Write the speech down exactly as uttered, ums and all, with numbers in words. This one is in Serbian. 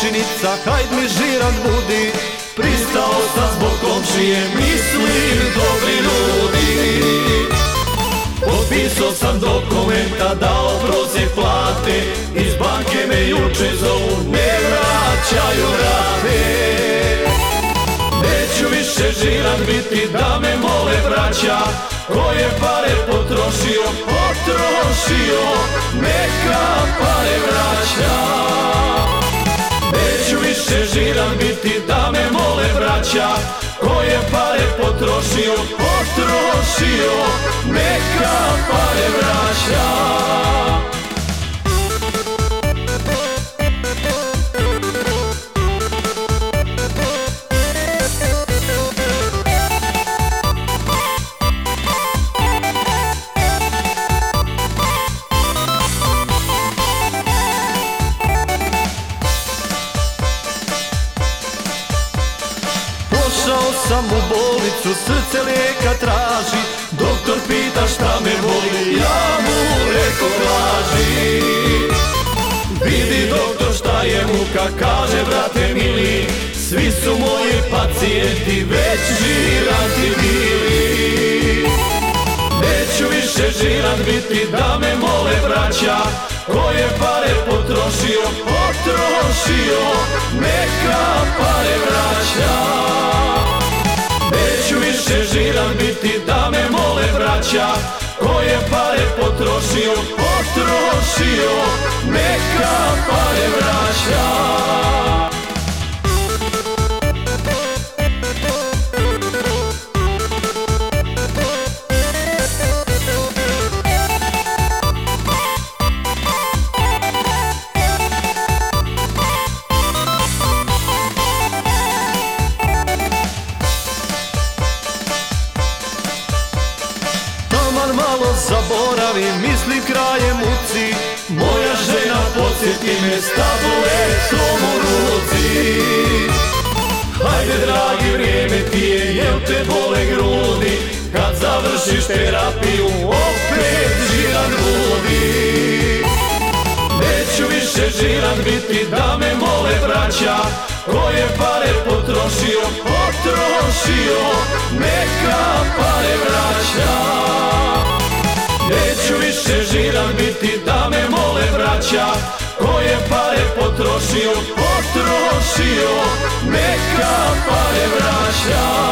komšinica, hajd mi žirant budi. Pristao sam zbog komšije, mislim dobri ljudi. Potpisao sam dokumenta, dao prosjek plate, iz banke me juče zovu, ne vraćaju rate. Neću više žirant biti, da me mole braća, ko je pare potrošio, potrošio, neka pare vraća. Neću više žirant biti, da me mole braća, ko je pare potrošio, potrošio, neka pare vraća. Pošao sam u bolnicu, srce lijeka traži, doktor pita šta me boli, ja mu reko glaži. Vidi doktor šta je muka, kaže brate mili, svi su moji pacijenti već žiranti bili. Neću više žirant biti, da me mole braća, ko je pare potrošio, potrošio, neka pare vraća. Neću više žirant biti, da me mole braća, ko je pare potrošio, potrošio, neka pare vraća. Malo zaboravim, mislim krajem muci, moja žena podsjeti me, s tabletom u ruci. Hajde dragi, vrijeme ti je, jel te bole grudi, kad završiš terapiju, opet žirant budi. Neću više žirant biti, da me mole braća, ko je pare potrošio, potrošio, neka pare vraća. Neću više žirant biti, da me mole braća, ko je pare potrošio, potrošio, neka pare vraća.